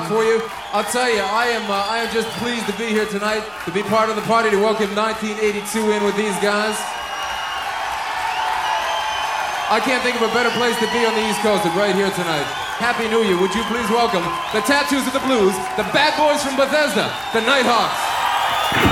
for you. I'll tell you, I am just pleased to be here tonight, to be part of the party, to welcome 1982 in with these guys. I can't think of a better place to be on the East Coast than right here tonight. Happy New Year. Would you please welcome the Tattoos of the Blues, the Bad Boys from Bethesda, the Nighthawks.